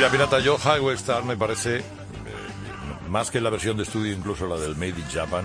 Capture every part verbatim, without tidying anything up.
Mira, Pirata, yo Highway Star me parece, eh, más que la versión de estudio, incluso la del Made in Japan,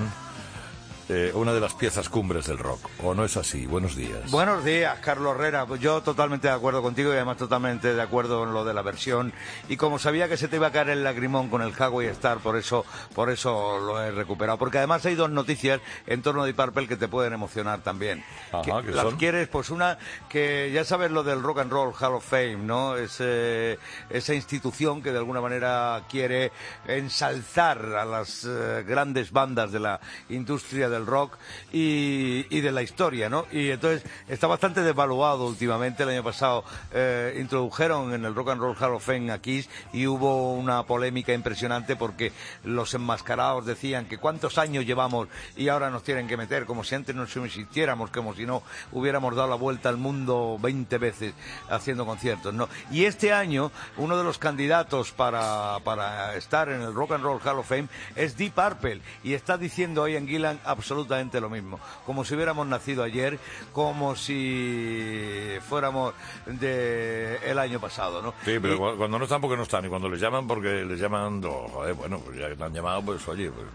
eh, una de las piezas cumbres del rock. ¿O no es así? Buenos días. Buenos días, Carlos Herrera. Pues yo totalmente de acuerdo contigo y además totalmente de acuerdo en lo de la versión. Y como sabía que se te iba a caer el lagrimón con el Highway Star, por eso, por eso lo he recuperado. Porque además hay dos noticias en torno a Deep Purple que te pueden emocionar también. Ajá, que, ¿qué ¿Las son? quieres? Pues una que ya sabes lo del Rock and Roll Hall of Fame, ¿no? Es, eh, esa institución que de alguna manera quiere ensalzar a las eh, grandes bandas de la industria del rock y, y de la historia, ¿no? Y entonces está bastante devaluado últimamente. El año pasado eh, introdujeron en el Rock and Roll Hall of Fame a Kiss y hubo una polémica impresionante porque los enmascarados decían que cuántos años llevamos y ahora nos tienen que meter, como si antes no existiéramos, como si no hubiéramos dado la vuelta al mundo veinte veces haciendo conciertos, ¿no? Y este año uno de los candidatos para, para estar en el Rock and Roll Hall of Fame es Deep Purple y está diciendo hoy en Gillan absolutamente lo mismo, como si hubiéramos nacido ayer, como si fuéramos de el año pasado, ¿no? Sí, pero y, cuando no están porque no están, y cuando les llaman porque les llaman, oh, joder, bueno, pues ya que te han llamado, pues oye, pues...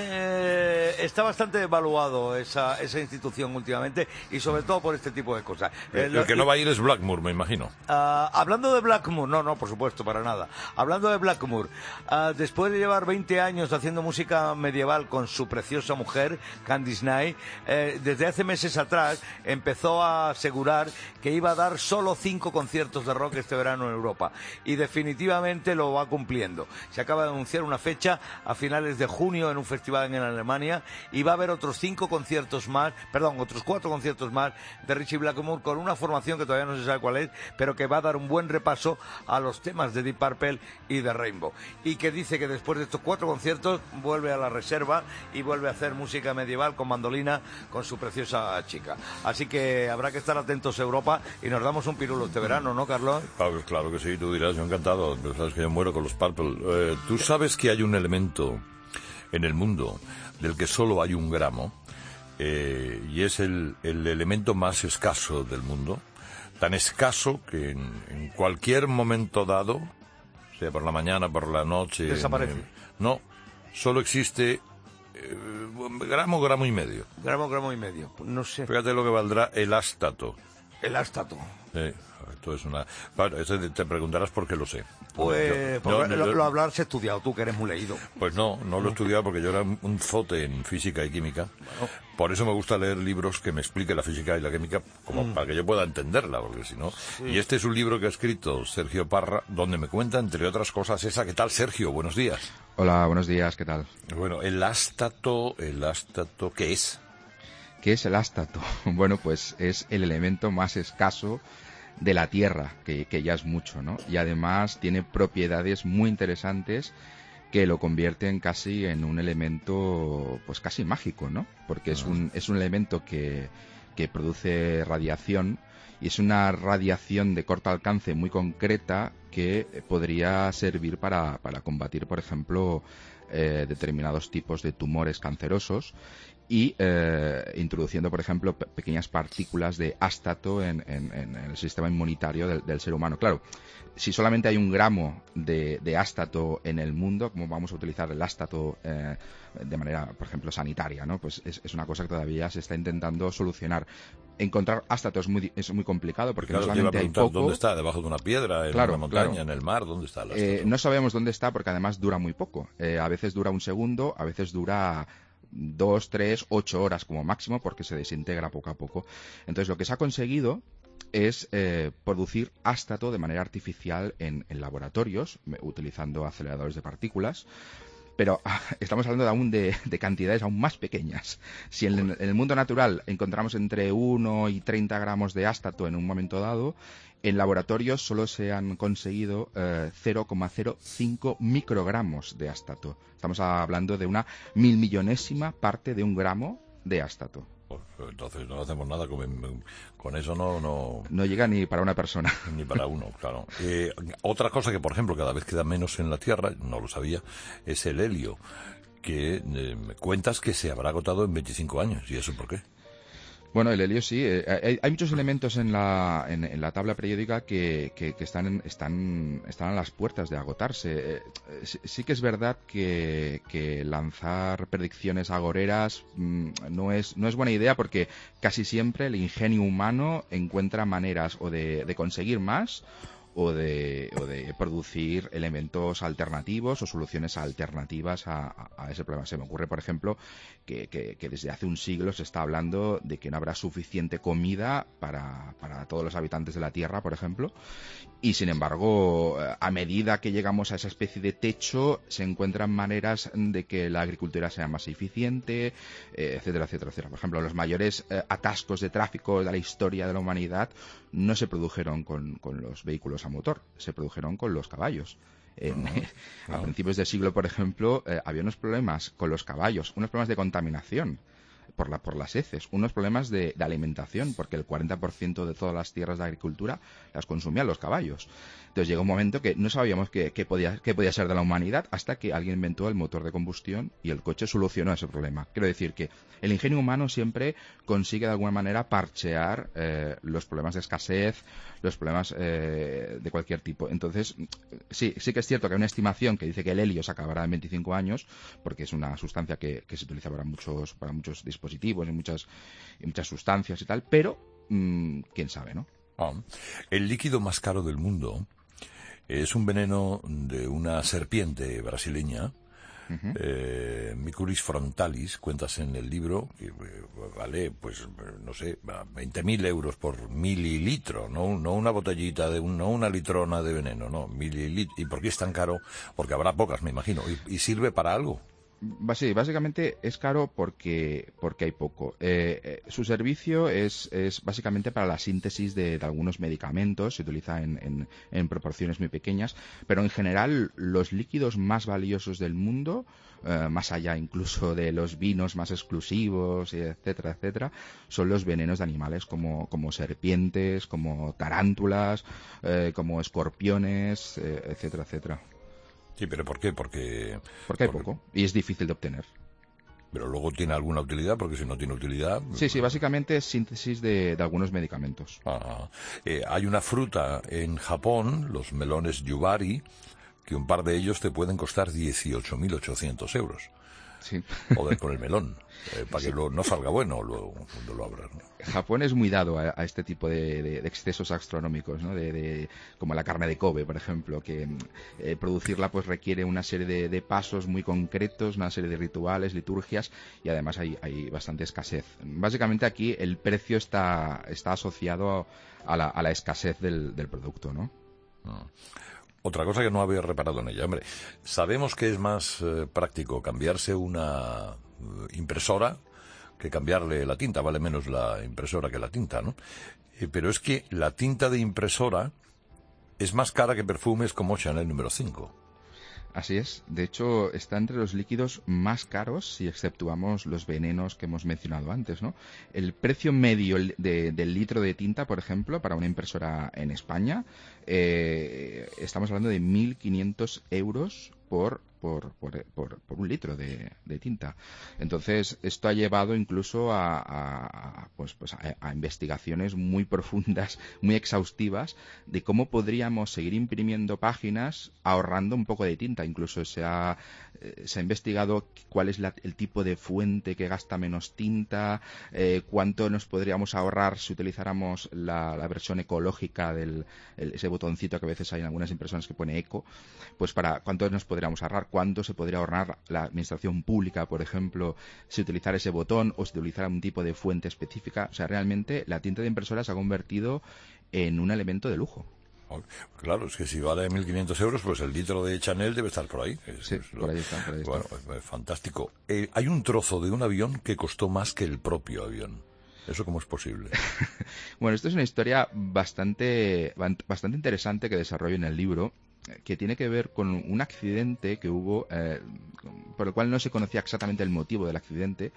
Eh, está bastante evaluado esa, esa institución últimamente y sobre todo por este tipo de cosas. Eh, el que no va a ir es Blackmore, me imagino. Uh, hablando de Blackmore, no, no, por supuesto, para nada. Hablando de Blackmore, uh, después de llevar veinte años haciendo música medieval con su preciosa mujer, Candice Knight, eh, desde hace meses atrás empezó a asegurar que iba a dar solo cinco conciertos de rock este verano en Europa. Y definitivamente lo va cumpliendo. Se acaba de anunciar una fecha a finales de junio en un festival en Alemania y va a haber otros cinco conciertos más, perdón, otros cuatro conciertos más de Richie Blackmore con una formación que todavía no se sabe cuál es, pero que va a dar un buen repaso a los temas de Deep Purple y de Rainbow. Y que dice que después de estos cuatro conciertos vuelve a la reserva y vuelve a hacer música medieval con mandolina con su preciosa chica. Así que habrá que estar atentos a Europa y nos damos un pirulo este verano, ¿no, Carlos? Claro, claro que sí, tú dirás, yo encantado, pero sabes que yo muero con los Purple. Eh, tú sabes que hay un elemento en el mundo del que solo hay un gramo, eh, y es el, el elemento más escaso del mundo, tan escaso que en, en cualquier momento dado, sea por la mañana, por la noche... Desaparece. En, no, solo existe eh, gramo, gramo y medio. Gramo, gramo y medio, no sé. Fíjate lo que valdrá el ástato. El ástato. Sí, esto es una... Claro, eso te preguntarás por qué lo sé. Pues, yo, porque yo, lo, yo, lo hablarse estudiado, tú que eres muy leído. Pues no, no lo he estudiado porque yo era un zote en física y química. Bueno. Por eso me gusta leer libros que me expliquen la física y la química, como mm. para que yo pueda entenderla, porque si no... Sí. Y este es un libro que ha escrito Sergio Parra, donde me cuenta, entre otras cosas, esa. ¿Qué tal, Sergio? Buenos días. Hola, buenos días, ¿qué tal? Bueno, el ástato, el ástato, ¿qué es? ¿Qué es el ástato? Bueno, pues es el elemento más escaso de la Tierra, que, que ya es mucho, ¿no? Y además tiene propiedades muy interesantes que lo convierten casi en un elemento, pues casi mágico, ¿no? Porque es un, es un elemento que, que produce radiación y es una radiación de corto alcance muy concreta que podría servir para, para combatir, por ejemplo, eh, determinados tipos de tumores cancerosos y eh, introduciendo, por ejemplo, pe pequeñas partículas de ástato en, en, en el sistema inmunitario del, del ser humano. Claro, si solamente hay un gramo de, de ástato en el mundo, ¿cómo vamos a utilizar el ástato eh, de manera, por ejemplo, sanitaria, ¿no? Pues es, es una cosa que todavía se está intentando solucionar. Encontrar ástato es muy, es muy complicado porque claro, no solamente hay poco... ¿Dónde está? ¿Debajo de una piedra? ¿En claro, una montaña? Claro. ¿En el mar? ¿Dónde está el ástato? Eh, no sabemos dónde está porque además dura muy poco. Eh, a veces dura un segundo, a veces dura... dos, tres, ocho horas como máximo porque se desintegra poco a poco. Entonces lo que se ha conseguido es eh, producir ástato de manera artificial en, en laboratorios utilizando aceleradores de partículas, pero ah, estamos hablando de aún de, de cantidades aún más pequeñas. Si en, en el mundo natural encontramos entre uno y treinta gramos de ástato en un momento dado, en laboratorios solo se han conseguido eh, cero coma cero cinco microgramos de ástato. Estamos hablando de una mil millonésima parte de un gramo de ástato. Pues entonces no hacemos nada con, con eso, no, no... No llega ni para una persona. Ni para uno, claro. Eh, otra cosa que, por ejemplo, cada vez queda menos en la Tierra, no lo sabía, es el helio, que eh, me cuentas que se habrá agotado en veinticinco años. ¿Y eso por qué? Bueno, el helio sí. Eh, hay, hay muchos elementos en la, en, en la tabla periódica que, que, que están, están, están a las puertas de agotarse. Eh, sí, sí que es verdad que, que lanzar predicciones agoreras mmm, no es, no es buena idea, porque casi siempre el ingenio humano encuentra maneras o de, de conseguir más o de, o de producir elementos alternativos o soluciones alternativas a, a, a ese problema. Se me ocurre, por ejemplo, que, que, que desde hace un siglo se está hablando de que no habrá suficiente comida para, para todos los habitantes de la Tierra, por ejemplo, y sin embargo, a medida que llegamos a esa especie de techo, se encuentran maneras de que la agricultura sea más eficiente, eh, etcétera, etcétera, etcétera. Por ejemplo, los mayores eh, atascos de tráfico de la historia de la humanidad no se produjeron con, con los vehículos a motor, se produjeron con los caballos. En, no, no. A principios del siglo, por ejemplo, eh, había unos problemas con los caballos, unos problemas de contaminación por, la, por las heces, unos problemas de, de alimentación, porque el cuarenta por ciento de todas las tierras de agricultura las consumían los caballos. Entonces llegó un momento que no sabíamos qué, qué, podía, qué podía ser de la humanidad hasta que alguien inventó el motor de combustión y el coche solucionó ese problema. Quiero decir que el ingenio humano siempre consigue de alguna manera parchear eh, los problemas de escasez, los problemas eh, de cualquier tipo. Entonces, sí, sí que es cierto que hay una estimación que dice que el helio se acabará en veinticinco años, porque es una sustancia que, que se utiliza para muchos, para muchos dispositivos y muchas, y muchas sustancias y tal, pero mmm, quién sabe, ¿no? Ah, el líquido más caro del mundo es un veneno de una serpiente brasileña, uh-huh. eh, Micuris frontalis, cuentas en el libro, que vale, pues, no sé, veinte mil euros por mililitro, no, no una botellita, de un, no una litrona de veneno, no, mililitro. ¿Y por qué es tan caro? Porque habrá pocas, me imagino, y, y sirve para algo. Sí, básicamente es caro porque porque hay poco. Eh, eh, su servicio es, es básicamente para la síntesis de, de algunos medicamentos, se utiliza en, en, en proporciones muy pequeñas, pero en general los líquidos más valiosos del mundo, eh, más allá incluso de los vinos más exclusivos, etcétera, etcétera, son los venenos de animales como, como serpientes, como tarántulas, eh, como escorpiones, eh, etcétera, etcétera. Sí, pero ¿por qué? Porque... Porque hay porque... poco y es difícil de obtener. Pero luego tiene alguna utilidad, porque si no tiene utilidad... Sí, sí, básicamente es síntesis de, de algunos medicamentos. Ah, eh, hay una fruta en Japón, los melones yubari, que un par de ellos te pueden costar dieciocho mil ochocientos euros. Sí. Joder, con el melón, eh, para sí. que lo, no salga bueno luego cuando lo abras, ¿no? Japón es muy dado a, a este tipo de, de, de excesos astronómicos, ¿no? De, de, como la carne de Kobe, por ejemplo, que eh, producirla pues requiere una serie de, de pasos muy concretos, una serie de rituales, liturgias, y además hay, hay bastante escasez. Básicamente aquí el precio está, está asociado a la, a la escasez del, del producto, ¿no? Ah. Otra cosa que no había reparado en ella, hombre, sabemos que es más eh, práctico cambiarse una eh, impresora que cambiarle la tinta, vale menos la impresora que la tinta, ¿no? Eh, pero es que la tinta de impresora es más cara que perfumes como Chanel número cinco. Así es. De hecho, está entre los líquidos más caros si exceptuamos los venenos que hemos mencionado antes, ¿no? El precio medio de, del litro de tinta, por ejemplo, para una impresora en España, eh, estamos hablando de mil quinientos euros por, por, por, por, por un litro de, de tinta. Entonces, esto ha llevado incluso a, a, a, pues, pues a, a investigaciones muy profundas, muy exhaustivas, de cómo podríamos seguir imprimiendo páginas ahorrando un poco de tinta. Incluso se ha, eh, se ha investigado cuál es la, el tipo de fuente que gasta menos tinta, eh, cuánto nos podríamos ahorrar si utilizáramos la, la versión ecológica del el, ese botoncito que a veces hay en algunas impresoras que pone eco, pues para cuánto nos podríamos ahorrar, cuánto se podría ahorrar la administración pública, por ejemplo, si utilizara ese botón o si utilizara un tipo de fuente específica. O sea, realmente la tinta de impresora se ha convertido en un elemento de lujo. Claro, es que si vale mil quinientos euros, pues el litro de Chanel debe estar por ahí. Es, sí, es lo... por ahí está, por ahí está. Bueno, es fantástico. Eh, hay un trozo de un avión que costó más que el propio avión. ¿Eso cómo es posible? Bueno, esto es una historia bastante, bastante interesante que desarrollo en el libro, que tiene que ver con un accidente que hubo, eh, por el cual no se conocía exactamente el motivo del accidente.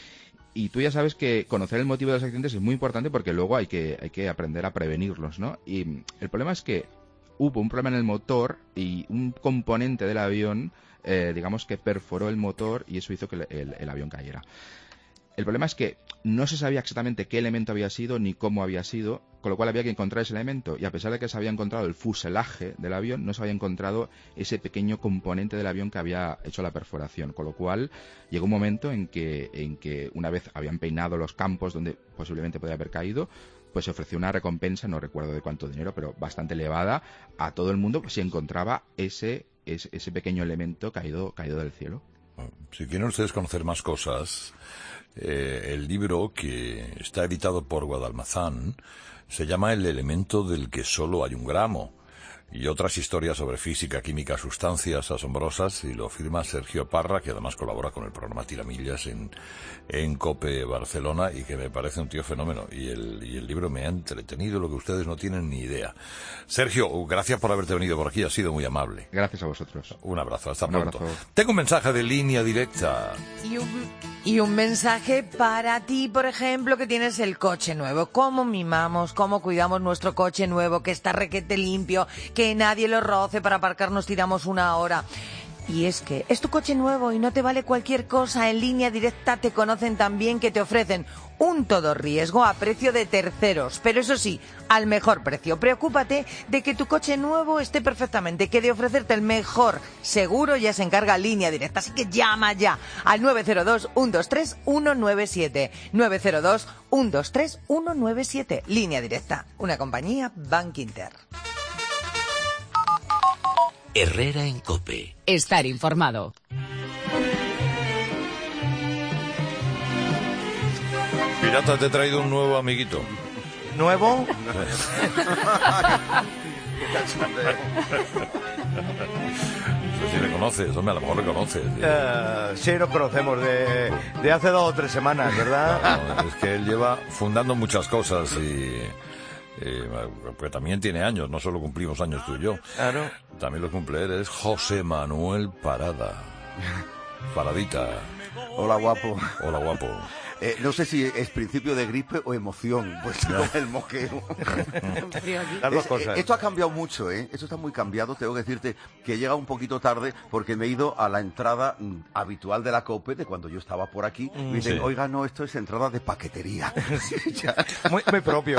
Y tú ya sabes que conocer el motivo de los accidentes es muy importante porque luego hay que, hay que aprender a prevenirlos, ¿no? Y el problema es que hubo un problema en el motor y un componente del avión, eh, digamos que perforó el motor y eso hizo que el, el, el avión cayera. El problema es que no se sabía exactamente qué elemento había sido ni cómo había sido, con lo cual había que encontrar ese elemento, y a pesar de que se había encontrado el fuselaje del avión, no se había encontrado ese pequeño componente del avión que había hecho la perforación, con lo cual llegó un momento en que, en que una vez habían peinado los campos donde posiblemente podía haber caído, pues se ofreció una recompensa, no recuerdo de cuánto dinero, pero bastante elevada, a todo el mundo si encontraba ese, ese, ese pequeño elemento caído, caído del cielo. Si quieren ustedes conocer más cosas, eh, el libro que está editado por Guadalmazán se llama El elemento del que solo hay un gramo, y otras historias sobre física, química, sustancias asombrosas, y lo firma Sergio Parra, que además colabora con el programa Tiramillas en, en COPE Barcelona, y que me parece un tío fenómeno, y el, y el libro me ha entretenido lo que ustedes no tienen ni idea. Sergio, gracias por haberte venido por aquí, ha sido muy amable. Gracias a vosotros. Un abrazo, hasta un pronto. Abrazo. Tengo un mensaje de línea directa. Y un, y un mensaje para ti, por ejemplo, que tienes el coche nuevo. ¿Cómo mimamos, cómo cuidamos nuestro coche nuevo, que está requete limpio, que nadie lo roce, para aparcar nos tiramos una hora? Y es que es tu coche nuevo y no te vale cualquier cosa. En Línea Directa te conocen también, que te ofrecen un todo riesgo a precio de terceros, pero eso sí, al mejor precio. Preocúpate de que tu coche nuevo esté perfectamente, que de ofrecerte el mejor seguro ya se encarga Línea Directa. Así que llama ya al nueve cero dos, uno dos tres, uno nueve siete, nueve cero dos, uno dos tres, uno nueve siete. Línea Directa, una compañía Bank Inter. Herrera en COPE. Estar informado. Pirata, te he traído un nuevo amiguito. ¿Nuevo? No sé si le conoces, hombre, a lo mejor le conoces. Uh, sí, nos conocemos de, de hace dos o tres semanas, ¿verdad? No, es que él lleva fundando muchas cosas y... Eh, pues también tiene años, no solo cumplimos años tú y yo. Claro. También lo cumple él, es José Manuel Parada. Paradita. Hola, guapo. Hola, guapo. Eh, no sé si es principio de gripe o emoción, pues con el moqueo. Las dos Es, cosas. eh, esto ha cambiado mucho, ¿eh? Esto está muy cambiado. Tengo que decirte que llega un poquito tarde porque me he ido a la entrada mm, habitual de la COPE, de cuando yo estaba por aquí. Mm, me dicen, sí. oiga, no, esto es entrada de paquetería. Ya. Muy, muy propio.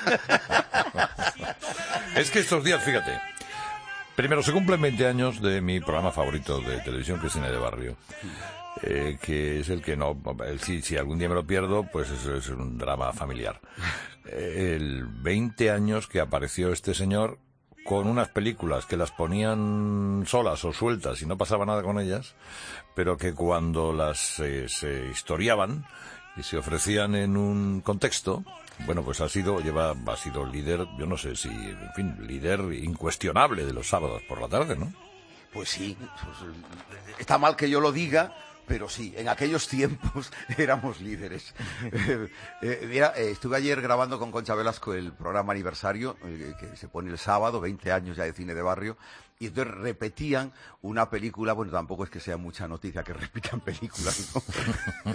Es que estos días, fíjate, primero se cumplen veinte años de mi programa favorito de televisión, que es Cine de Barrio. Eh, que es el que no, el, si, si algún día me lo pierdo, pues eso es un drama familiar. Eh, el veinte años que apareció este señor con unas películas que las ponían solas o sueltas y no pasaba nada con ellas, pero que cuando las eh, se historiaban y se ofrecían en un contexto, bueno, pues ha sido, lleva, ha sido líder, yo no sé si, en fin, líder incuestionable de los sábados por la tarde, ¿no? Pues sí, pues, está mal que yo lo diga, pero sí, en aquellos tiempos éramos líderes. eh, eh, mira, eh, estuve ayer grabando con Concha Velasco el programa aniversario, eh, que se pone el sábado, veinte años ya de Cine de Barrio, y entonces repetían una película, bueno, tampoco es que sea mucha noticia que repitan películas, ¿no?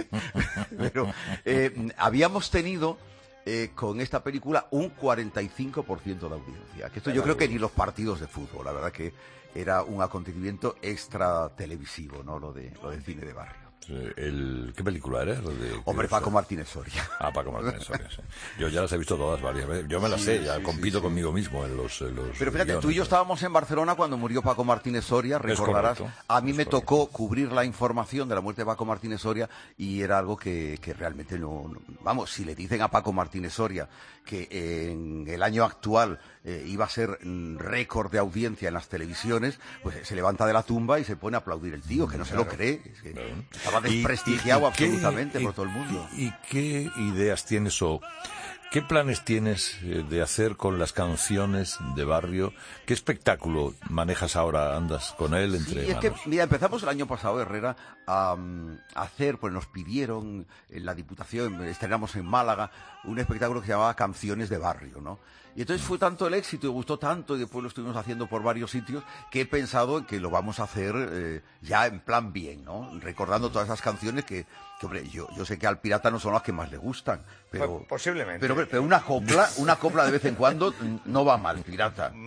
Pero eh, habíamos tenido... Eh, con esta película un cuarenta y cinco por ciento de audiencia. Que esto yo creo que ni los partidos de fútbol, la verdad que era un acontecimiento extra televisivo, ¿no? Lo de, lo de Cine de Barrio. El, ¿Qué película era? Lo de, Hombre, Paco Martínez Soria. Ah, Paco Martínez Soria, sí. Yo ya las he visto todas varias veces. Yo me las Sí, sé, ya sí, compito sí, sí. conmigo mismo en los, en los Pero fíjate, guiones. tú y yo estábamos en Barcelona cuando murió Paco Martínez Soria, recordarás. correcto, A mí es me correcto. tocó cubrir la información de la muerte de Paco Martínez Soria y era algo que, que realmente no, no... Vamos, si le dicen a Paco Martínez Soria que en el año actual eh, iba a ser mm, récord de audiencia en las televisiones, pues se levanta de la tumba y se pone a aplaudir el tío, que no se lo cree. Es que Claro. estaba Y- desprestigiado y- y qué- absolutamente y- por todo el mundo. Y, y qué ideas tienes o qué planes tienes eh, de hacer con las canciones de barrio? ¿Qué espectáculo manejas ahora? ¿Andas con él entre Sí, es que, manos? mira, empezamos el año pasado, Herrera, a, um, a hacer, pues nos pidieron en la Diputación, estrenamos en Málaga, un espectáculo que se llamaba Canciones de Barrio, ¿no? Y entonces fue tanto el éxito y gustó tanto, y después lo estuvimos haciendo por varios sitios, que he pensado en que lo vamos a hacer eh, ya en plan bien, ¿no? Recordando todas esas canciones que, que hombre, yo, yo sé que al pirata no son las que más le gustan, pero... Pues posiblemente. Pero, pero una copla, una copla de vez en cuando mm, no va mal, pirata. Mm,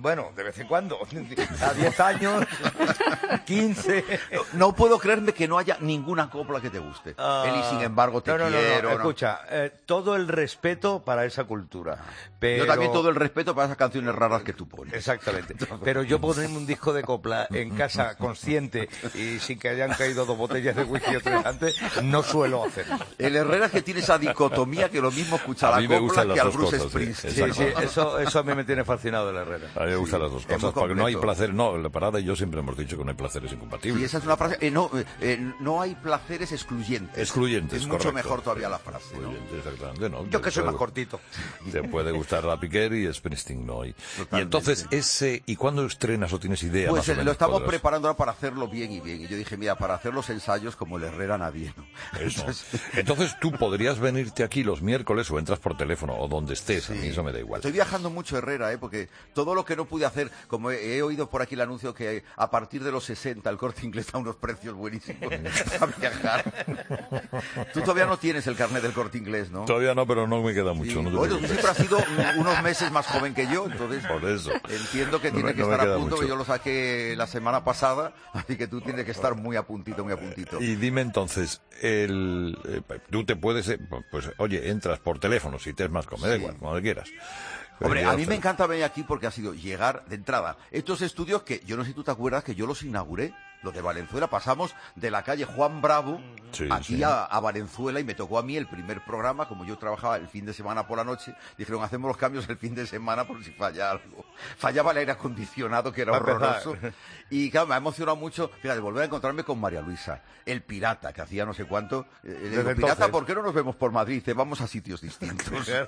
bueno, de vez en cuando, a diez años, quince... No puedo creerme que no haya ninguna copla que te guste. Ah, Él y sin embargo te no, no, no, quiero. no, ¿no? escucha, eh, todo el respeto para esa cultura. Pero... Yo también todo el respeto para esas canciones raras que tú pones. Exactamente. Pero yo ponerme un disco de copla en casa consciente y sin que hayan caído dos botellas de whisky o tres antes, no suelo hacer. El Herrera es que tiene esa dicotomía que lo mismo escucha a A la mí me gustan copla las que al dos Bruce cosas, sí, Springsteen. Sí, sí, eso, eso a mí me tiene fascinado el Herrera. A mí me gustan las dos es cosas, muy porque no hay completo. placer, no, la parada y yo siempre hemos dicho que no hay placeres Y incompatibles. esa es una frase, eh, no, eh, eh, no hay placeres excluyentes. Excluyentes, Es mucho correcto. mejor todavía la frase, ¿no? Excluyentes, exactamente, no. Yo que soy Te más cortito. Te puede gustar la Piquer y Springsteen no hay. Y Totalmente. entonces, ese, ¿y cuándo estrenas o tienes idea? Pues más o eh, menos, lo estamos podrás- preparando ahora para hacerlo bien y bien. Y yo dije, mira, para hacer los ensayos como el Herrera nadie, ¿no? Eso. Entonces tú podrías venirte aquí los miércoles o entras por teléfono o donde estés, a mí eso me da igual. Estoy viajando mucho, Herrera, ¿eh? Porque todo lo que no pude hacer, como he, he oído por aquí el anuncio que a partir de los sesenta el Corte Inglés da unos precios buenísimos para viajar. Tú todavía no tienes el carnet del Corte Inglés, ¿no? Todavía no, pero no me queda mucho. Sí. No te Bueno, tú preocupes. siempre has sido un- unos meses más joven que yo, entonces Por eso. entiendo que No tiene me- que no me estar a queda punto, mucho. que yo lo saqué la semana pasada, así que tú tienes que estar muy a puntito, muy a puntito. Y dime entonces, el, eh, tú te puedes, eh, pues oye, entras por teléfono si te es más cómodo, da Sí. igual, cuando quieras. Hombre, Pero a mí ya me está. encanta venir aquí porque ha sido llegar de entrada. Estos estudios que, yo no sé si tú te acuerdas, que yo los inauguré, los de Valenzuela, pasamos de la calle Juan Bravo Sí, aquí sí. A, a Valenzuela y me tocó a mí el primer programa, como yo trabajaba el fin de semana por la noche, dijeron, hacemos los cambios el fin de semana por si falla algo. Fallaba el aire acondicionado, que era Para horroroso. empezar. Y claro, me ha emocionado mucho, fíjate, volver a encontrarme con María Luisa, el pirata, que hacía no sé cuánto. Eh, le digo, Desde pirata, entonces. ¿por qué no nos vemos por Madrid? Dice, vamos a sitios distintos.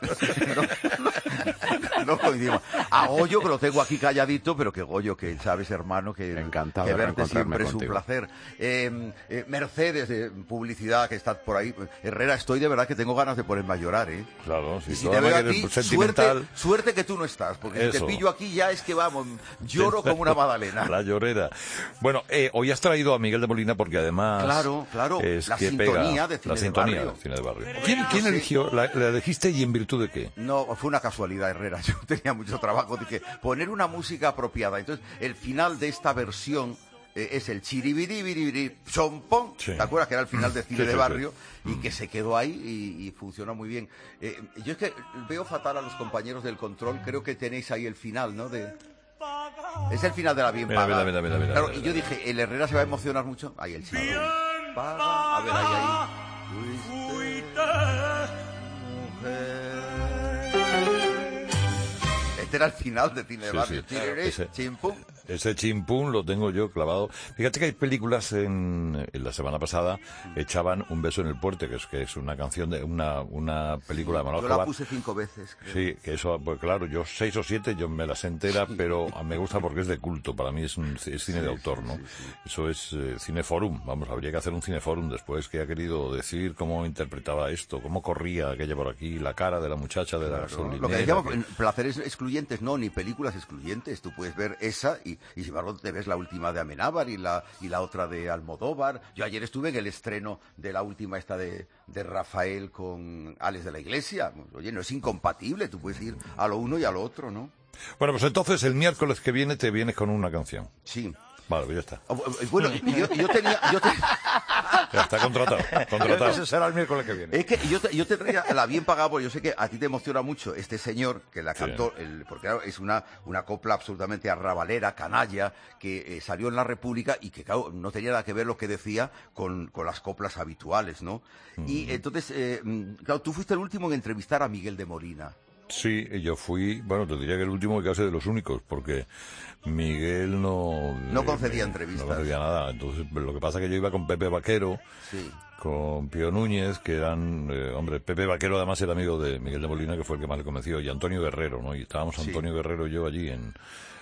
no, no coincidimos. A Goyo, que lo tengo aquí calladito, pero que Goyo, que sabes, hermano, que, Encantado que de verte reencontrarme siempre es un contigo. placer. Eh, eh, Mercedes, de publicidad, que está por ahí. Herrera, estoy de verdad que tengo ganas de ponerme a llorar, ¿eh? Claro, si Y si toda te la veo que eres aquí, suerte, sentimental, suerte que tú no estás, porque si Eso. te pillo aquí ya es que vamos, lloro como una magdalena. La llorera. Bueno, eh, hoy has traído a Miguel de Molina porque además... Claro, claro, es la que sintonía pega, de cine La de sintonía barrio. de cine de barrio. ¿Quién, quién eligió? La, ¿La elegiste y en virtud de qué? No, fue una casualidad, Herrera. Yo tenía mucho trabajo. Dije, poner una música apropiada. Entonces, el final de esta versión eh, es el chiribiribiribiri, chompón. Sí. ¿Te acuerdas que era el final de Cine Sí, de sí, Barrio? Y que se quedó ahí y, y funciona muy bien. Eh, yo es que veo fatal a los compañeros del control. Creo que tenéis ahí el final, ¿no? De... Es el final de la bien Mira, paga. mira, mira, mira, mira, Claro, mira, y yo mira. dije, el Herrera se va a emocionar mucho. Ahí el chino. Paga. A ver, ahí, ahí. Fuiste mujer. Este era el final de Cine de Sí, Barrio. sí. Chiriré, Ese- chimpum. Ese chimpún lo tengo yo clavado. Fíjate que hay películas en, en la semana pasada echaban Un beso en el puente, que es que es una canción de una una película de Manolo Yo la Escobar. puse cinco veces. Creo. Sí, que eso, pues claro, yo seis o siete, yo me las entera, pero me gusta porque es de culto, para mí es, un, es cine de autor, ¿no? Eso es eh, cineforum, vamos, habría que hacer un cineforum después que ha querido decir cómo interpretaba esto, cómo corría aquella por aquí, la cara de la muchacha de la Claro, gasolinera. lo que decíamos, que- en placeres excluyentes, no, ni películas excluyentes. Tú puedes ver esa y, y sin embargo te ves la última de Amenábar y la, y la otra de Almodóvar. Yo ayer estuve en el estreno de la última esta de, de Rafael con Alex de la Iglesia. Oye, no es incompatible, tú puedes ir a lo uno y a lo otro, ¿no? Bueno, pues entonces el miércoles que viene te vienes con una canción. Sí. Vale, pues ya está. Oh, oh, Bueno, y yo, y yo tenía... Yo te- Ya está contratado, contratado. Eso será el miércoles que viene. Es que yo te, yo te traía la bien pagada, porque yo sé que a ti te emociona mucho este señor que la Sí. cantó, el, porque claro, es una, una copla absolutamente arrabalera, canalla, que eh, salió en la República y que claro, no tenía nada que ver lo que decía con, con las coplas habituales, ¿no? Y entonces, eh, mm, claro, tú fuiste el último en entrevistar a Miguel de Molina. Sí, yo fui, bueno, te diría que el último y casi de los únicos, porque Miguel no... No concedía eh, entrevistas. No concedía nada. Entonces, lo que pasa es que yo iba con Pepe Vaquero, Sí. con Pío Núñez, que eran, eh, hombre, Pepe Vaquero además era amigo de Miguel de Molina, que fue el que más le convenció, y Antonio Guerrero, ¿no? Y estábamos Sí. Antonio Guerrero y yo allí en,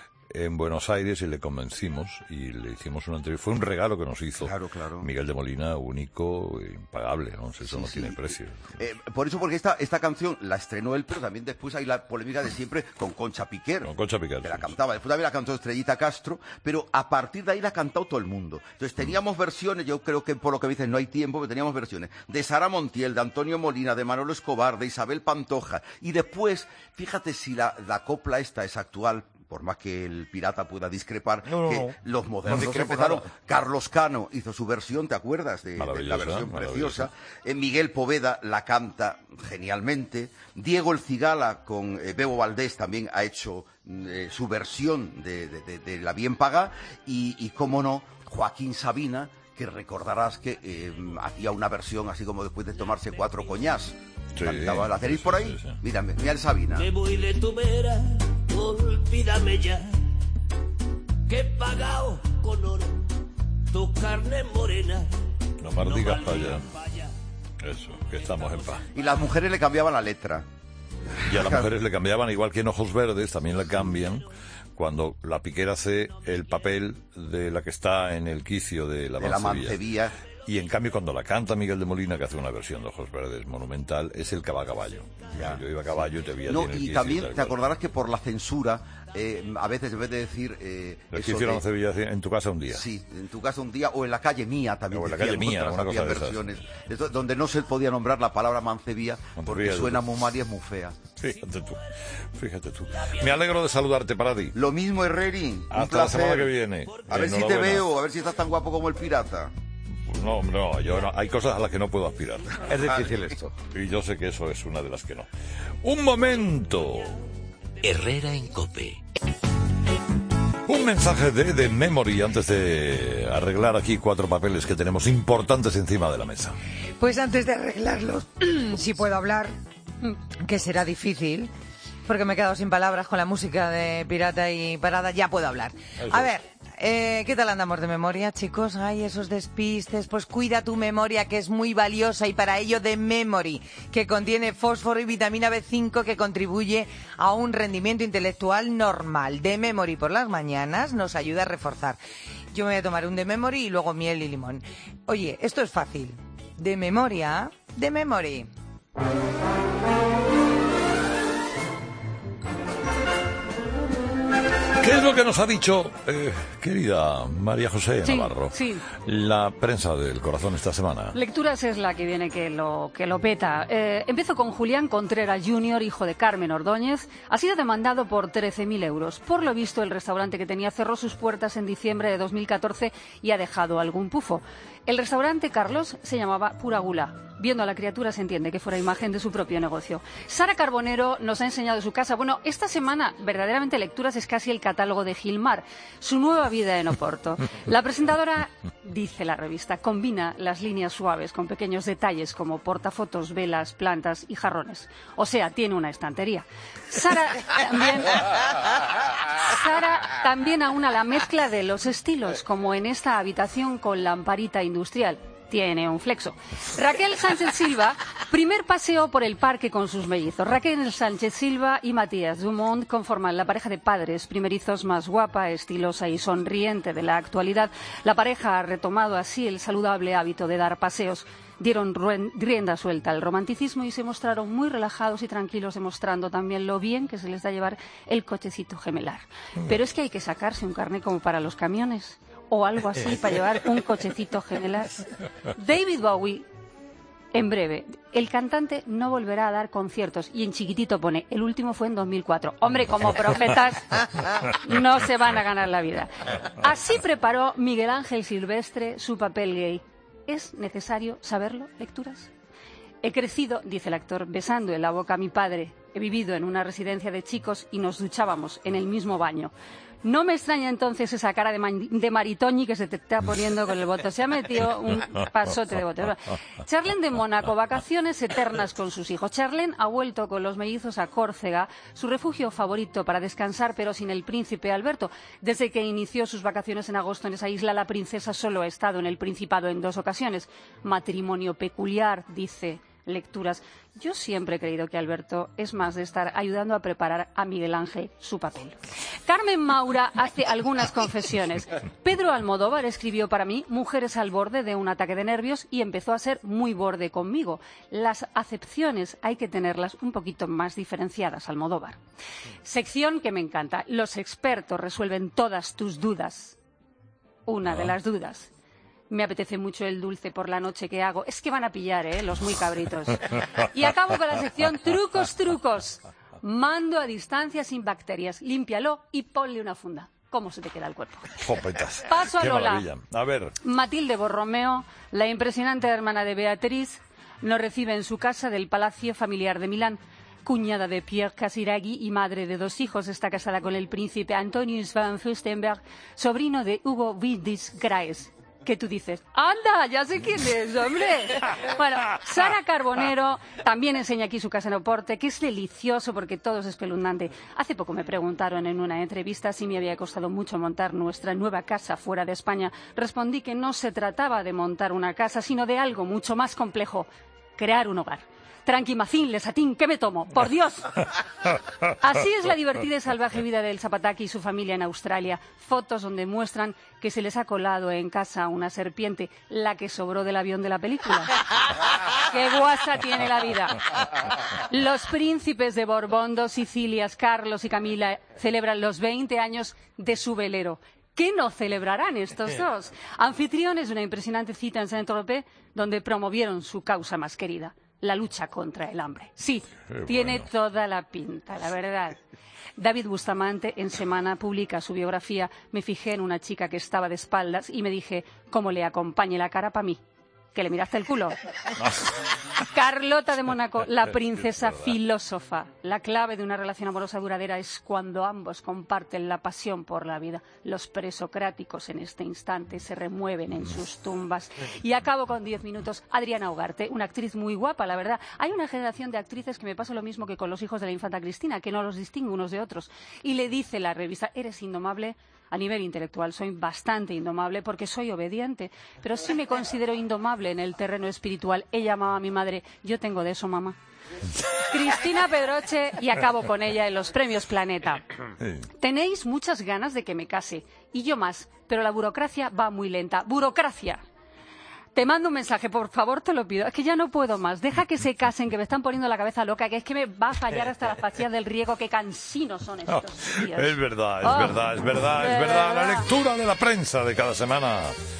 en Buenos Aires y le convencimos y le hicimos una entrevista. Fue un regalo que nos hizo Claro, claro. Miguel de Molina, único, e impagable, ¿no? Eso Sí, no sí. tiene precio. Eh, por eso, porque esta, esta canción la estrenó él, pero también después hay la polémica de siempre con Concha Piquer. Con Concha Piquer, Que la sí. cantaba. Después también la cantó Estrellita Castro, pero a partir de ahí la ha cantado todo el mundo. Entonces teníamos versiones, yo creo que por lo que dices no hay tiempo, pero teníamos versiones de Sara Montiel, de Antonio Molina, de Manolo Escobar, de Isabel Pantoja. Y después, fíjate si la, la copla esta es actual, por más que el pirata pueda discrepar, No, no, que no. los modernos No discrepo empezaron. nada. Carlos Cano hizo su versión, ¿te acuerdas? De, de la Maravillosa, versión maravillosa. preciosa. Eh, Miguel Poveda la canta genialmente. Diego El Cigala con eh, Bebo Valdés también ha hecho eh, su versión de, de, de, de La Bien Paga. Y, y cómo no, Joaquín Sabina, que recordarás que eh, hacía una versión así como después de tomarse cuatro coñás. Sí, Cantaba, ¿la tenéis sí, por sí, ahí? sí, sí. Mira, mira el Sabina. Me voy de tu vera, olvídame ya, que he pagado con oro tu carne morena. No más digas para allá. Vaya. Eso, que estamos en paz. Y las mujeres le cambiaban la letra. Y a las mujeres le cambiaban, igual que en Ojos Verdes, también le cambian cuando la piquera hace el papel de la que está en el quicio de la De la Mancebía. Mancebía. Y en cambio cuando la canta Miguel de Molina, que hace una versión de Ojos Verdes monumental, es el que va a caballo. Ya. Yo iba a caballo y te vi a ti No, en el y quicio también tal te cual. acordarás que por la censura, eh, a veces en vez de decir... Eh, El eso quicio de la de- Mancebía en tu casa un día. Sí, en tu casa un día, o en la calle mía también. O en la decían calle mía, otras, alguna cosa hacían de esas. versiones. Esto, donde no se podía nombrar la palabra Mancebía, porque Mancebía, suena yo- muy mal y es muy fea. Fíjate tú, fíjate tú. Me alegro de saludarte para ti. Lo mismo, Herreri, un Hasta la placer. semana que viene. A ver si te Enhorabuena. veo, a ver si estás tan guapo como el pirata. Pues no, no, yo no, hay cosas a las que no puedo aspirar. Es difícil esto. Y yo sé que eso es una de las que no. ¡Un momento! Herrera en Cope. Un mensaje de The Memory antes de arreglar aquí cuatro papeles que tenemos importantes encima de la mesa. Pues antes de arreglarlos, si puedo hablar, que será difícil, porque me he quedado sin palabras con la música de Pirata y Parada, ya puedo hablar. Eso A es. ver, eh, ¿qué tal andamos de memoria, chicos? Ay, esos despistes, pues cuida tu memoria, que es muy valiosa, y para ello The Memory, que contiene fósforo y vitamina B cinco, que contribuye a un rendimiento intelectual normal. The Memory por las mañanas nos ayuda a reforzar. Yo me voy a tomar un The Memory y luego miel y limón. Oye, esto es fácil. De memoria, The Memory. ¿Qué es lo que nos ha dicho, eh, querida María José Sí, Navarro, sí. la prensa del corazón esta semana? Lecturas es la que viene que lo, que lo peta. Eh, empiezo con Julián Contreras junior, hijo de Carmen Ordóñez. Ha sido demandado por trece mil euros. Por lo visto, el restaurante que tenía cerró sus puertas en diciembre de dos mil catorce y ha dejado algún pufo. El restaurante, Carlos, se llamaba Pura Gula. Viendo a la criatura se entiende que fuera imagen de su propio negocio. Sara Carbonero nos ha enseñado su casa. Bueno, esta semana, verdaderamente Lecturas es casi el catálogo de Gilmar, su nueva vida en Oporto. La presentadora, dice la revista, combina las líneas suaves con pequeños detalles como portafotos, velas, plantas y jarrones. O sea, tiene una estantería. Sara también, Sara también aúna la mezcla de los estilos, como en esta habitación con lamparita industrial. Tiene un flexo. Raquel Sánchez Silva, primer paseo por el parque con sus mellizos. Raquel Sánchez Silva y Matías Dumont conforman la pareja de padres primerizos más guapa, estilosa y sonriente de la actualidad. La pareja ha retomado así el saludable hábito de dar paseos. Dieron rienda suelta al romanticismo y se mostraron muy relajados y tranquilos, demostrando también lo bien que se les da llevar el cochecito gemelar. Pero es que hay que sacarse un carné como para los camiones o algo así para llevar un cochecito gemelar. David Bowie, en breve, el cantante no volverá a dar conciertos y en chiquitito pone, el último fue en dos mil cuatro. Hombre, como profetas no se van a ganar la vida. Así preparó Miguel Ángel Silvestre su papel gay. ¿Es necesario saberlo, Lecturas? He crecido, dice el actor, besando en la boca a mi padre. He vivido en una residencia de chicos y nos duchábamos en el mismo baño. No me extraña entonces esa cara de, man- de Maritoñi que se te está poniendo con el voto. Se ha metido un pasote de voto. Charlene de Mónaco, vacaciones eternas con sus hijos. Charlene ha vuelto con los mellizos a Córcega, su refugio favorito para descansar, pero sin el príncipe Alberto. Desde que inició sus vacaciones en agosto en esa isla, la princesa solo ha estado en el Principado en dos ocasiones. Matrimonio peculiar, dice Lecturas. Yo siempre he creído que Alberto es más de estar ayudando a preparar a Miguel Ángel su papel. Carmen Maura hace algunas confesiones. Pedro Almodóvar escribió para mí Mujeres al borde de un ataque de nervios y empezó a ser muy borde conmigo. Las acepciones hay que tenerlas un poquito más diferenciadas, Almodóvar. Sección que me encanta. Los expertos resuelven todas tus dudas. Una de las dudas. Me apetece mucho el dulce por la noche que hago. Es que van a pillar, ¿eh? Los muy cabritos. Y acabo con la sección Trucos, Trucos. Mando a distancia sin bacterias. Límpialo y ponle una funda. ¿Cómo se te queda el cuerpo? Jopetas. Paso a Qué Lola. maravilla. A ver. Matilde Borromeo, la impresionante hermana de Beatriz, nos recibe en su casa del Palacio Familiar de Milán. Cuñada de Pierre Casiraghi y madre de dos hijos, está casada con el príncipe Antonius van Fürstenberg, sobrino de Hugo Wittich-Graes. Que tú dices, ¡anda! Ya sé quién es, hombre. Bueno, Sara Carbonero también enseña aquí su casa en Oporte, que es delicioso porque todo es espeluznante. Hace poco me preguntaron en una entrevista si me había costado mucho montar nuestra nueva casa fuera de España. Respondí que no se trataba de montar una casa, sino de algo mucho más complejo, crear un hogar. Tranqui, Macín, Lesatín, ¿qué me tomo? ¡Por Dios! Así es la divertida y salvaje vida del Zapataki y su familia en Australia. Fotos donde muestran que se les ha colado en casa una serpiente, la que sobró del avión de la película. ¡Qué guasa tiene la vida! Los príncipes de Borbón, dos Sicilias, Carlos y Camila, celebran los veinte años de su velero. ¿Qué no celebrarán estos dos? Anfitriones de una impresionante cita en Saint-Tropez, donde promovieron su causa más querida, la lucha contra el hambre. Sí, Qué tiene bueno. toda la pinta, la verdad. David Bustamante en Semana publica su biografía. Me fijé en una chica que estaba de espaldas y me dije, ¿cómo le acompañe la cara para mí? ¿Que le miraste el culo? Carlota de Mónaco, la princesa filósofa. La clave de una relación amorosa duradera es cuando ambos comparten la pasión por la vida. Los presocráticos en este instante se remueven en sus tumbas. Y acabo con diez minutos. Adriana Ugarte, una actriz muy guapa, la verdad. Hay una generación de actrices que me pasa lo mismo que con los hijos de la infanta Cristina, que no los distingue unos de otros. Y le dice la revista, eres indomable. A nivel intelectual soy bastante indomable porque soy obediente, pero sí me considero indomable en el terreno espiritual. Ella amaba a mi madre, yo tengo de eso, mamá. Cristina Pedroche, y acabo con ella en los premios Planeta. Sí. Tenéis muchas ganas de que me case, y yo más, pero la burocracia va muy lenta. ¡Burocracia! Te mando un mensaje, por favor, te lo pido. Es que ya no puedo más. Deja que se casen, que me están poniendo la cabeza loca, que es que me va a fallar hasta las pastillas del riego. Qué cansinos son No, estos días. es verdad, es Oh, verdad, es verdad, es de verdad. La verdad. lectura de la prensa de cada semana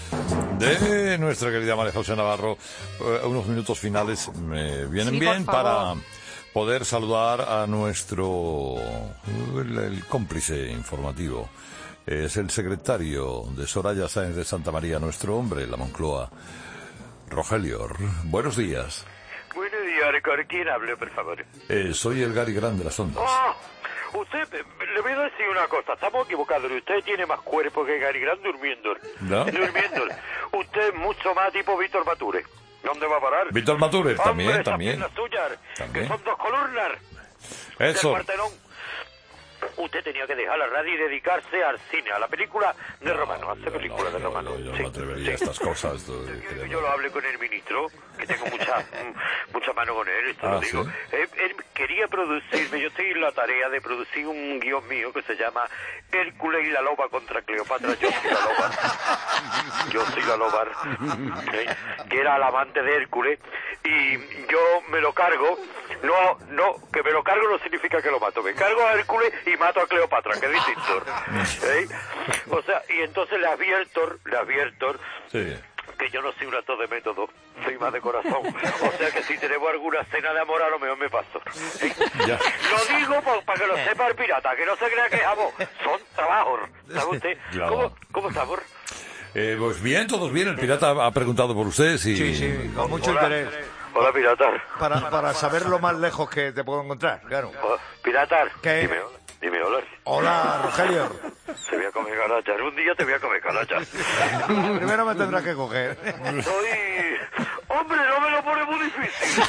de nuestra querida María José Navarro. Eh, unos minutos finales me vienen Sí, bien por favor. para poder saludar a nuestro el, el cómplice informativo. Es el secretario de Soraya Sáenz de Santa María, nuestro hombre, la Moncloa, Rogelio. Buenos días. Buenos días, ¿con quién hablo, por favor? Eh, soy el Gary Grant de las Ondas. Ah, usted, eh, le voy a decir una cosa, estamos equivocados, usted tiene más cuerpo que Gary Grant durmiendo. ¿No? Durmiendo. Usted es mucho más tipo Víctor Mature. ¿Dónde va a parar? Víctor Mature, Hombre, también, esas también. piernas suyas, También. que son dos columnas Eso. del Partenón. Usted tenía que dejar la radio y dedicarse al cine, a la película de Romano, a hacer Yo película no, de yo- Romano. yo- yo Sí, no atrevería sí. a estas cosas. esto- ¿Quiere que creo- yo lo hable con el ministro, que tengo mucha mm, mucha mano con él, esto Ah, lo digo. ¿sí? Él, él quería producirme, yo estoy en la tarea de producir un guión mío que se llama Hércules y la loba contra Cleopatra. Yo soy la loba. Yo soy la loba. ¿eh? Que era el amante de Hércules. Y yo me lo cargo. No, no, que me lo cargo no significa que lo mato. Me cargo a Hércules y mato a Cleopatra, que es distinto. ¿eh? O sea, y entonces le advierto, le advierto Sí. que yo no soy un actor de método, soy más de corazón. O sea que si tenemos alguna escena de amor, a lo mejor me paso. ¿eh? Ya. Lo digo para que lo sepa el pirata, que no se crea que es amor. Son trabajos, ¿sabe usted? Claro. ¿Cómo, cómo está, amor? Eh, pues bien, todos bien. El pirata ha preguntado por usted si... Sí, sí, con mucho Hola. interés. Hola, pirata. Para, para saber lo más lejos que te puedo encontrar, claro. Hola, pirata. ¿Qué? Dime, hola. Dime, hola. Hola, Rogelio. Te voy a comer calachas. Un día te voy a comer calachas. Primero me tendrás que coger. Soy... Hombre, no me lo pone muy difícil.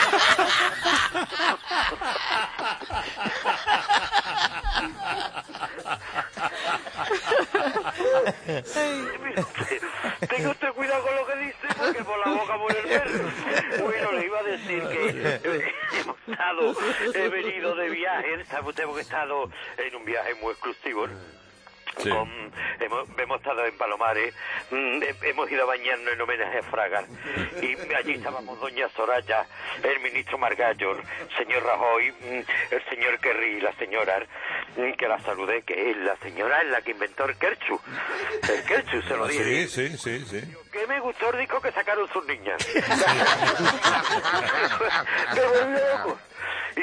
Tenga usted cuidado con lo que dice, porque por la boca muere el perro. Bueno, le iba a decir que eh, hemos estado, he venido de viaje, ¿sabe usted? Hemos estado en un viaje muy exclusivo. Sí. Con, hemos, hemos estado en Palomares, mm, hemos ido a bañarnos en homenaje a Fraga y allí estábamos doña Soraya, el ministro Margallo, el señor Rajoy, mm, el señor Kerry y la señora, mm, que la saludé, que es la señora es la que inventó el Kerchu. El Kerchu se lo Ah, dije. sí, sí, sí, sí. Que me gustó el disco que sacaron sus niñas. Me volví loco. Y, y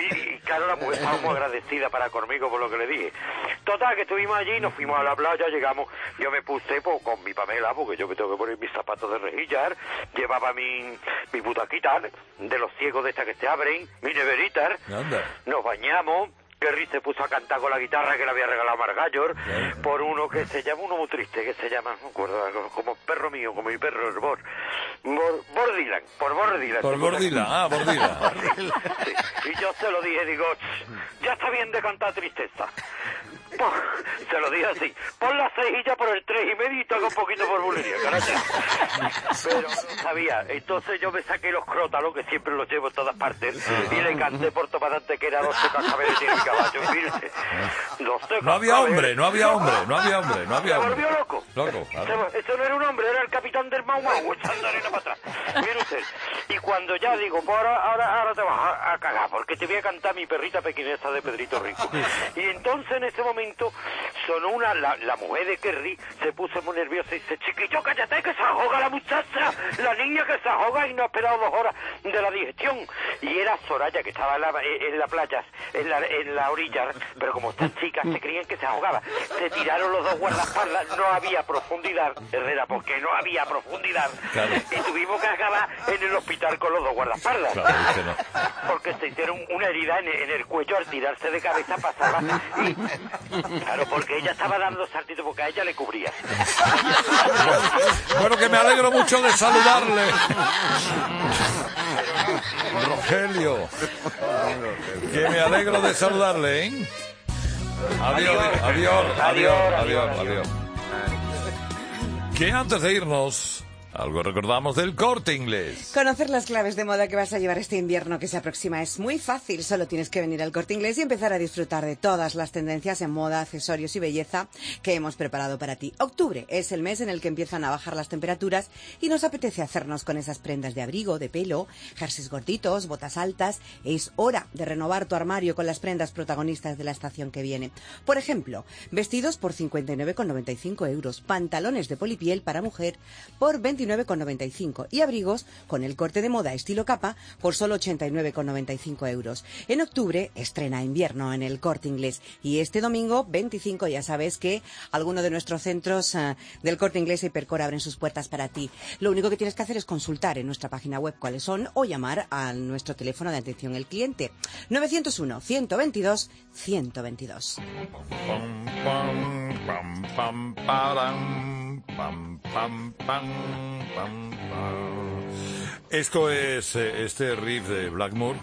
Claro, la mujer estaba muy agradecida para conmigo por lo que le dije. Total, que estuvimos allí, nos fuimos a la playa, llegamos, yo me puse pues, con mi Pamela, porque yo me tengo que poner mis zapatos de rejillar, llevaba mi, mi butaquita de los ciegos de estas que se abren, mi neverita, nos bañamos. Kerry se puso a cantar con la guitarra que le había regalado Margallor por uno que se llama, uno muy triste, que se llama, no me acuerdo, como perro mío, como mi perro, el Bor, Bor Bob Dylan, por Bob Dylan. Por Bob Dylan, ah, Bob Dylan. Sí, sí. Y yo se lo dije, digo, ya está bien de cantar tristeza. Se lo dije así, pon la cejilla por el tres y medio y toca un poquito por bulería, caracha. Pero no sabía, entonces yo me saqué los crótalos, que siempre los llevo en todas partes, y le canté por tomadante que era doce cascabeles y mi caballo, fíjate. No había hombre, no había hombre, no había hombre, no había hombre. Se volvió loco. Loco, claro. Eso no era un hombre, era el capitán del Mau Mau, echando arena para atrás. Mire usted, y cuando ya digo, pues ahora, ahora, ahora te vas a, a cagar, porque te voy a cantar mi perrita pequinesa de Pedrito Rico. Y entonces en ese momento sonó una, la, la mujer de Kerry se puso muy nerviosa y dice, chiquillo, cállate que se ahoga la muchacha, la niña que se ahoga y no ha esperado dos horas de la digestión. Y era Soraya, que estaba en la, en la playa, en la, en la orilla, pero como estas chicas se creían que se ahogaba, se tiraron los dos guardaespaldas, no había profundidad, Herrera, porque no había profundidad, claro. Y tuvimos que acabar en el hospital con los dos guardaespaldas, claro, es que no. Porque se hicieron una herida en, en el cuello al tirarse de cabeza, pasaba y... Claro, porque ella estaba dando saltitos porque a ella le cubría. Bueno, que me alegro mucho de saludarle. Rogelio. Que me alegro de saludarle, ¿eh? Adiós, adiós, adiós, adiós, adiós. Que antes de irnos... Algo recordamos del Corte Inglés. Conocer las claves de moda que vas a llevar este invierno que se aproxima es muy fácil. Solo tienes que venir al Corte Inglés y empezar a disfrutar de todas las tendencias en moda, accesorios y belleza que hemos preparado para ti. Octubre es el mes en el que empiezan a bajar las temperaturas y nos apetece hacernos con esas prendas de abrigo, de pelo, jerseys gorditos, botas altas. Es hora de renovar tu armario con las prendas protagonistas de la estación que viene. Por ejemplo, vestidos por cincuenta y nueve con noventa y cinco euros, pantalones de polipiel para mujer por veintinueve con noventa y cinco y abrigos con el corte de moda estilo capa por solo ochenta y nueve con noventa y cinco euros. En octubre estrena invierno en el Corte Inglés y este domingo veinticinco ya sabes que alguno de nuestros centros uh, del Corte Inglés y Hipercor abren sus puertas para ti. Lo único que tienes que hacer es consultar en nuestra página web cuáles son o llamar a nuestro teléfono de atención al cliente novecientos uno, ciento veintidós, ciento veintidós. Pam, pam, pam, pam, param, pam, pam, pam, pam, pam. Esto es eh, este riff de Blackmore.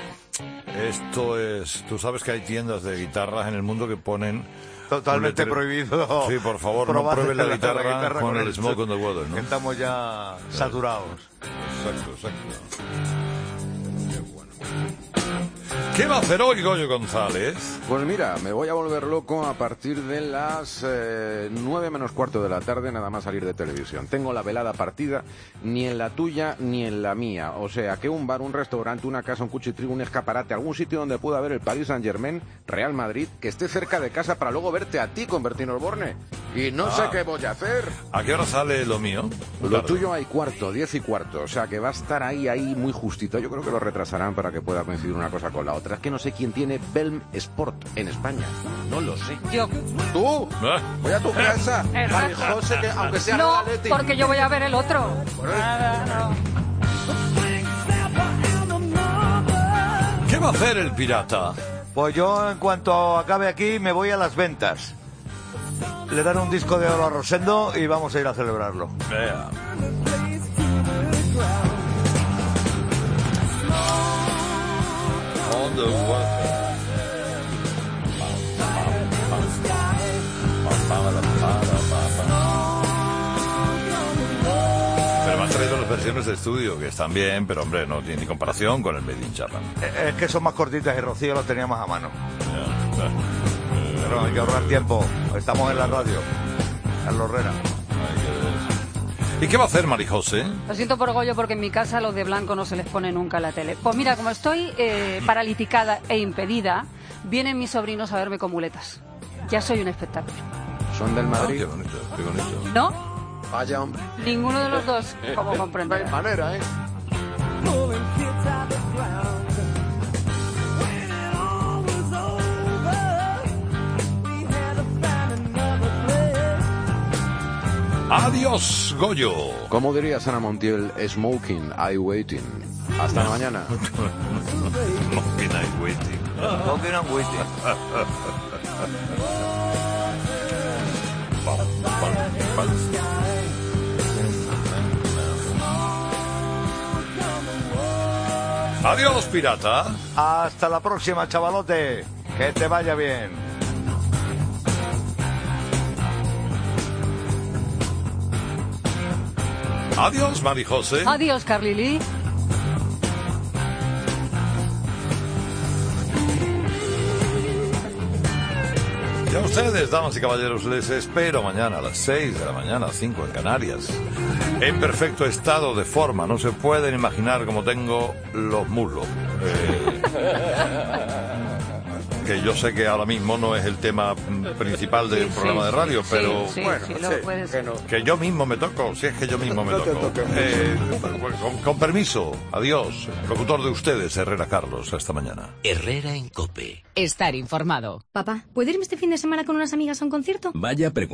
Esto es... Tú sabes que hay tiendas de guitarras en el mundo que ponen... Totalmente prohibido. Sí, por favor, no prueben la guitarra, la guitarra con, con el Smoke on the Water, ¿no? Estamos ya sí. saturados. Exacto, exacto. Qué bueno. ¿Qué va a hacer hoy Goyo González? Pues mira, me voy a volver loco a partir de las eh, nueve menos cuarto de la tarde, nada más salir de televisión. Tengo la velada partida, ni en la tuya ni en la mía. O sea, que un bar, un restaurante, una casa, un cuchitril, un escaparate, algún sitio donde pueda ver el Paris Saint-Germain, Real Madrid, que esté cerca de casa para luego verte a ti con Bertín Osborne. Y no ah. sé qué voy a hacer. ¿A qué hora sale lo mío? Lo claro. tuyo hay cuarto, diez y cuarto. O sea, que va a estar ahí, ahí muy justito. Yo creo que lo retrasarán para que pueda coincidir una cosa con la otra. Es que no sé quién tiene Belm Sport en España. No lo sé. Yo. ¿Tú? ¿Eh? Voy a tu casa. Mari José, que aunque sea no, no porque yo voy a ver el otro. Nada, no. ¿Qué va a hacer el pirata? Pues yo, en cuanto acabe aquí, me voy a las ventas. Le dan un disco de oro a Rosendo y vamos a ir a celebrarlo. Vea. On the water. Pero me han traído las versiones de estudio, que están bien, pero hombre, no tiene ni comparación con el Made in Japan. Es que son más cortitas y Rocío las tenía más a mano. Pero hay que ahorrar tiempo. Estamos en la radio. Carlos Herrera. ¿Y qué va a hacer Marijose? Lo siento por Goyo, porque en mi casa los de blanco no se les pone nunca en la tele. Pues mira, como estoy eh, paraliticada e impedida, vienen mis sobrinos a verme con muletas. Ya soy un espectáculo. ¿Son del Madrid? Oh, qué bonito, qué bonito. ¿No? Vaya, hombre. Ninguno de los dos, como comprenderás. No hay manera, ¿eh? Adiós, Goyo. Como diría Sana Montiel, smoking, I waiting. Hasta mañana. Smoking, I waiting. Smoking, I'm waiting. Adiós, pirata. Hasta la próxima, chavalote. Que te vaya bien. Adiós, Mari José. Adiós, Carlili. Y a ustedes, damas y caballeros, les espero mañana a las seis de la mañana, cinco en Canarias. En perfecto estado de forma, no se pueden imaginar cómo tengo los muslos. Eh, que yo sé que ahora mismo no es el tema principal del Sí, programa sí, de radio, sí, pero sí, bueno, sí, lo sí, puedes- que, no. Que yo mismo me toco, si es que yo mismo me toco. Eh, con, con permiso, adiós. Locutor de ustedes, Herrera Carlos, hasta mañana. Herrera en COPE. Estar informado. Papá, ¿puedo irme este fin de semana con unas amigas a un concierto? Vaya pregunta.